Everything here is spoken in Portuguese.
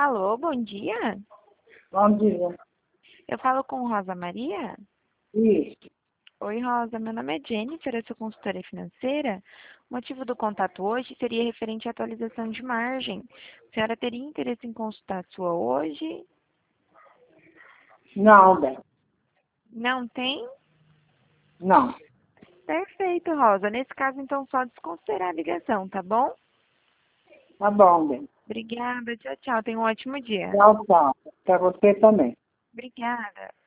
Alô, bom dia. Bom dia. Eu falo com Rosa Maria? Isso. Oi, Rosa. Meu nome é Jennifer, eu sou consultora financeira. O motivo do contato hoje seria referente à atualização de margem. A senhora teria interesse em consultar a sua hoje? Não, bem. Não tem? Não. Perfeito, Rosa. Nesse caso, então, só desconsiderar a ligação, tá bom? Tá bom, bem. Obrigada. Tchau, tchau. Tenha um ótimo dia. Tchau, tchau. Para você também. Obrigada.